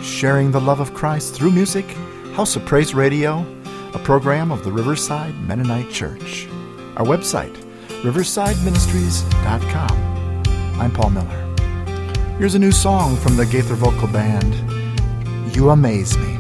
sharing the love of Christ through music, House of Praise Radio, a program of the Riverside Mennonite Church. Our website, riversideministries.com. I'm Paul Miller. Here's a new song from the Gaither Vocal Band, You Amaze Me.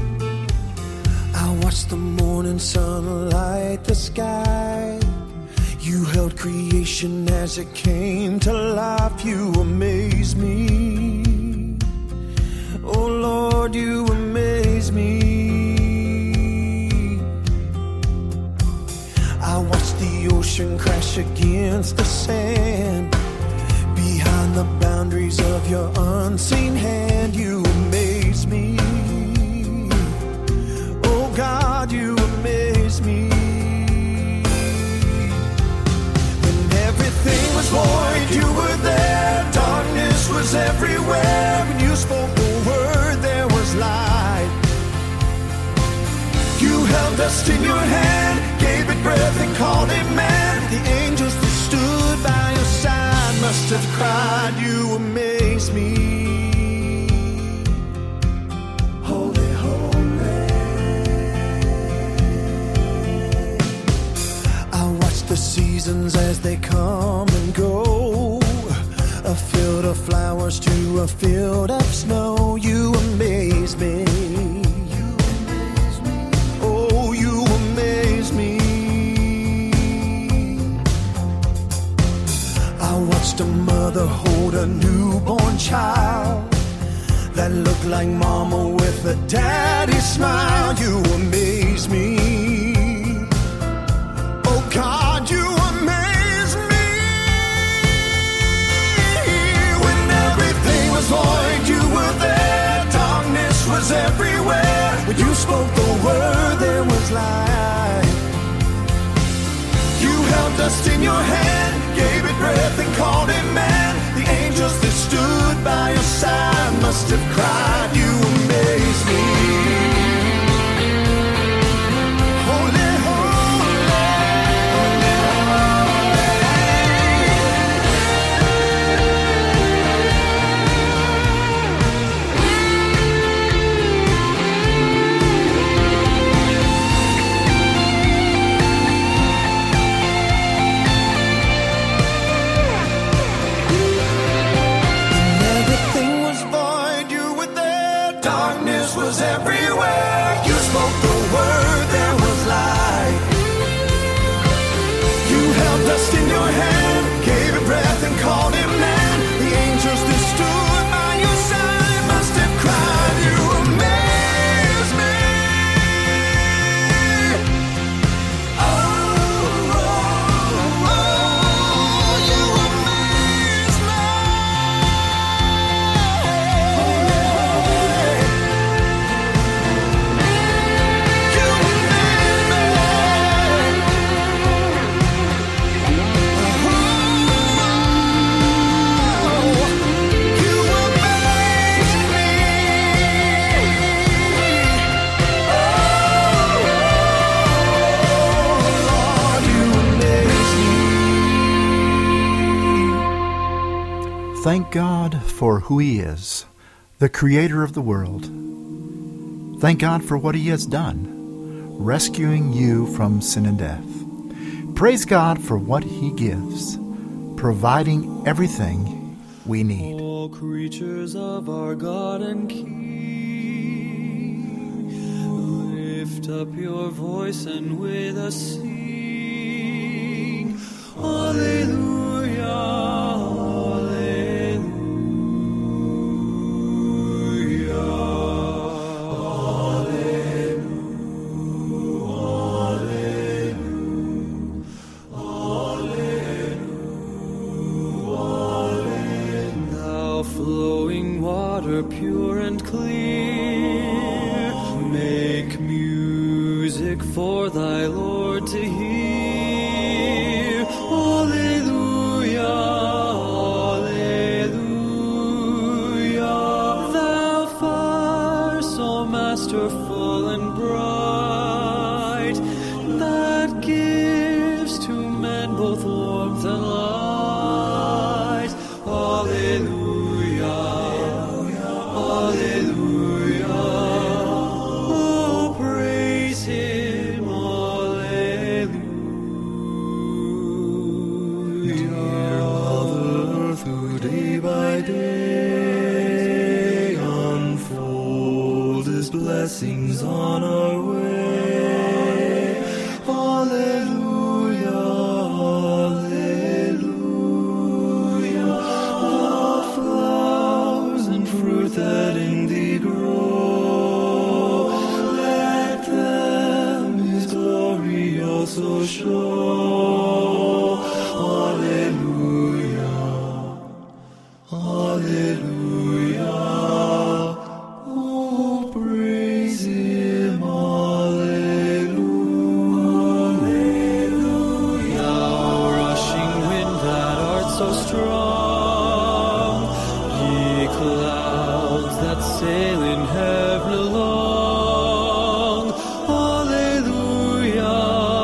I watched the morning sun light the sky. You held creation as it came to life. You amaze me. Oh Lord, you amaze me. I watched the ocean crash against the sand. Behind the boundaries of your unseen hand, you amaze me. Oh God, you amaze me. Everything was void, you were there. Darkness was everywhere. When you spoke the word, there was light. You held dust in your hand, gave it breath and called it man. The angels that stood by your side must have cried, you amaze me. Holy, holy. I watch the seasons as they come and go. A field of flowers to a field of snow. You amaze me. Oh, you amaze me. I watched a mother hold a newborn child that looked like mama with a daddy smile. You amaze me. Oh God, you amaze me. When everything was void, you were there. Darkness was everywhere. When you spoke the word, there was light. You held dust in your hand, gave it breath and called it man. The angels that stood by your side must have cried, you amaze me. Holy, was everywhere. You spoke the word, there was light. You held dust in your hand, gave it breath and called it man. The angels that stood by your side must have cried, you amaze me. Oh, oh, oh, you amaze me. Thank God for who He is, the Creator of the world. Thank God for what He has done, rescuing you from sin and death. Praise God for what He gives, providing everything we need. All creatures of our God and King, lift up your voice and with us sing. Alleluia. Pure and clear, make music for thy Lord to hear. Alleluia, alleluia. Thou fire so masterful and bright, that gives to men both warmth and light. Alleluia. Alleluia. blessings on our way. Hallelujah, hallelujah. The flowers and fruit that in thee grow, let them his glory also show. Hallelujah, hallelujah. Oh, praise him, hallelujah. Thou rushing wind that art so strong, ye clouds that sail in heaven along. Hallelujah,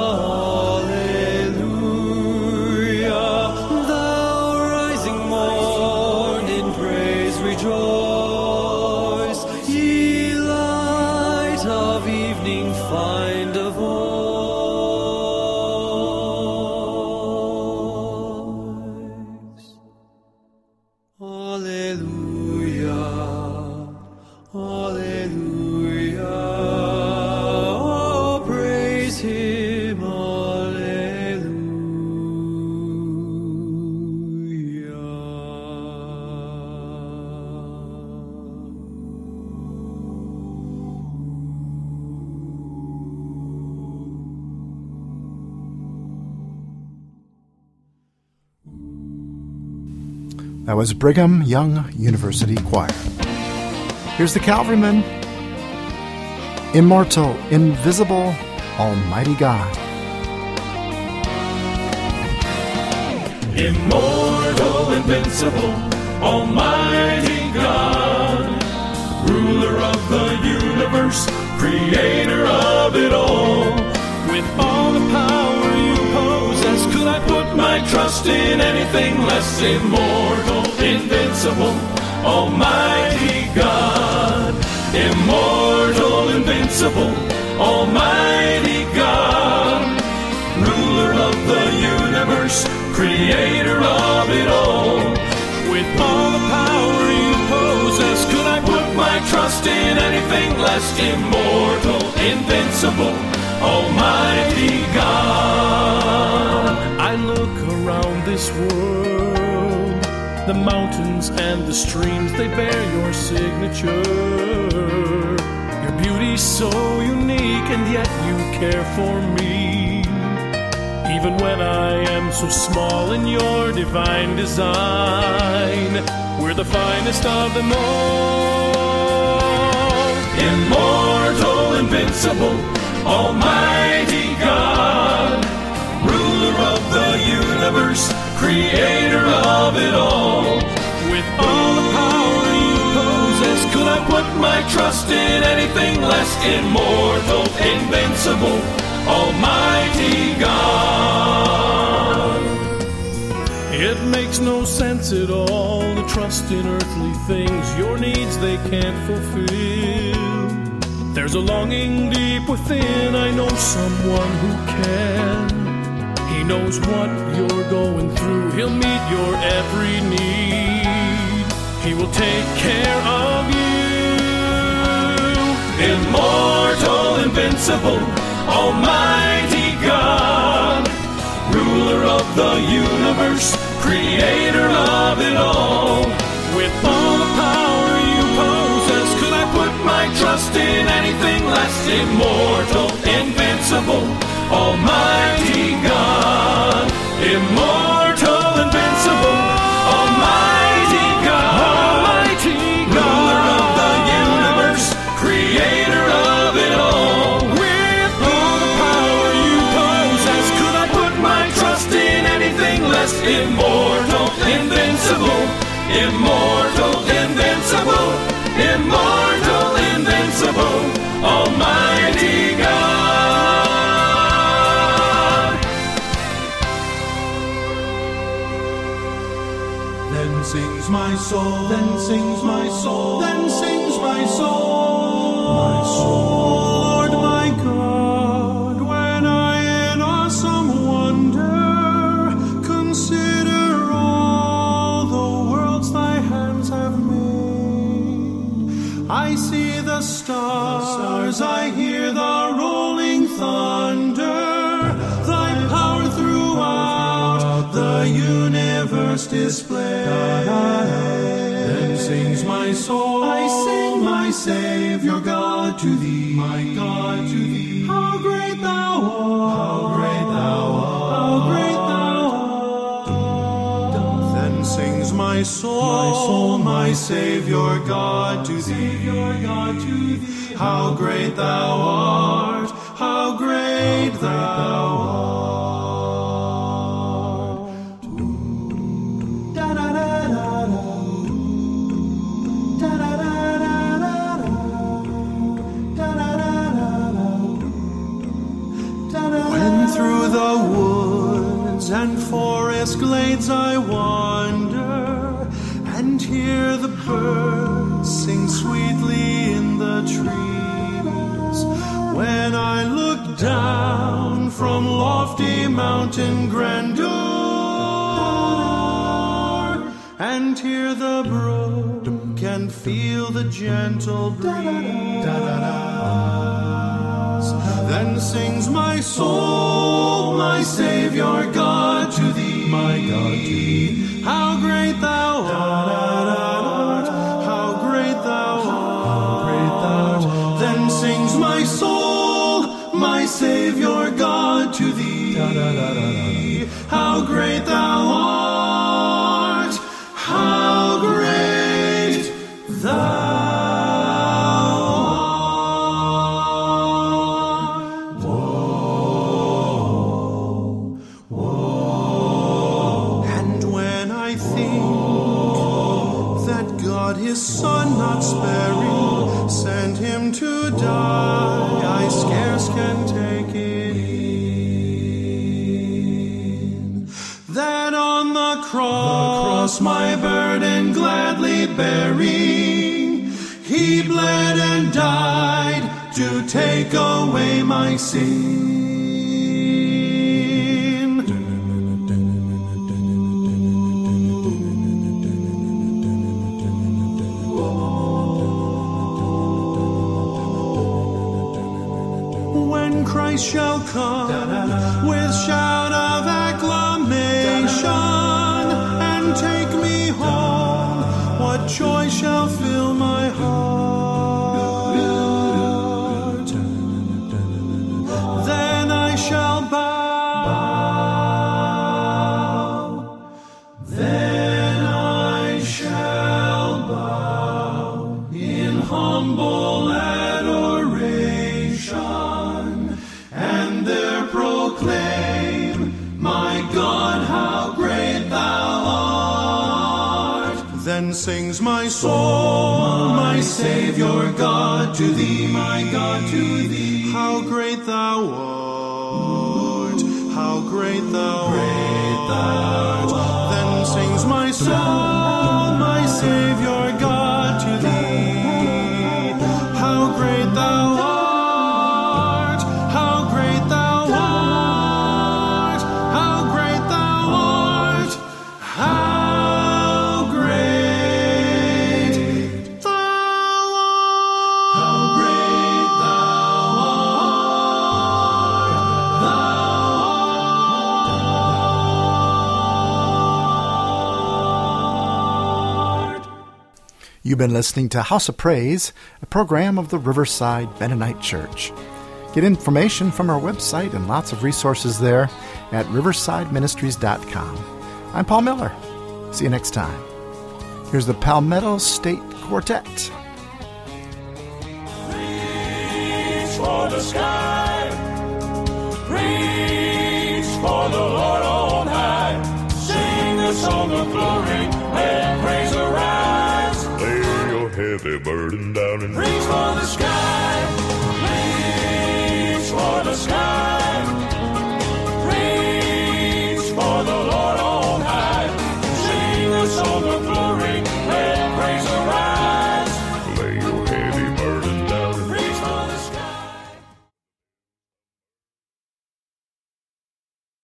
hallelujah. Thou rising morn in praise rejoice, ye light of evening find a voice. Hallelujah, hallelujah. Oh, praise him, That was Brigham Young University Choir. Here's the Calvarymen. Immortal, invisible, almighty God. Immortal, invincible, almighty God, ruler of the universe, creator of it all. With all the power you possess, could I put my trust in anything less? Immortal, invincible, almighty God. Immortal, invincible, almighty God, ruler of the universe, creator of it all. With all the power you possess, could I put my trust in anything less? Immortal, invincible, almighty God. I look around this world, the mountains and the streams, they bear your signature. Your beauty's so unique, and yet you care for me. Even when I am so small in your divine design, we're the finest of them all. Immortal, invincible, almighty God, ruler of the universe, creator of it all. With all the power you possess, could I put my trust in anything less? Immortal, invincible, almighty God. It makes no sense at all to trust in earthly things, your needs they can't fulfill. There's a longing deep within, I know someone who can. He knows what you're going through, he'll meet your every need. He will take care of you. Immortal, invincible, almighty God, ruler of the universe, creator of it all. With all the power you possess, could I put my trust in anything less? Immortal, invincible, almighty God. Immortal, invincible, almighty God, almighty God, ruler of the universe, creator of it all. With all the power you possess, could I put my trust in anything less? Immortal, invincible, immortal, invincible, immortal, invincible, almighty God. Then sings my soul, then sings my soul, then sings my soul, my soul. Lord my God, when I in awesome wonder consider all the worlds thy hands have made, I see the stars, I hear the rolling thunder, thy power throughout the universe displayed. Then sings my soul, I sing my Savior God to thee, my God to thee. How great thou art, how great thou art, how great thou art. Then sings my soul, my Savior God to thee, how great thou art, how great thou art. When through the woods and forest glades I wander, and hear the birds sing sweetly in the trees, when I look down from lofty mountain grandeur, and hear the brook and feel the gentle breeze, then sings my soul, my Savior God to thee, my God to thee. How great thou art, how great thou art. Then sings my soul, my Savior God to thee. How great thou art, how great thou art. His son not sparing, sent him to die, I scarce can take it in. That on the cross my burden gladly bearing, he bled and died to take away my sin. Christ shall come with shout of acclamation and take me home. What joy shall fill my heart? Then I shall bow. Then I shall bow in humble adoration, and there proclaim, my God, how great thou art. Then sings my soul, my Savior God to thee, my God to thee. How great thou art, how great thou art. Then sings my soul, my Savior God to thee. How great thou art. You've been listening to House of Praise, a program of the Riverside Mennonite Church. Get information from our website and lots of resources there at riversideministries.com. I'm Paul Miller. See you next time. Here's the Palmetto State Quartet. Reach for the sky. Reach for the Lord on high. Sing the song of glory. Let praise arise. Heavy burden down and reach for the sky.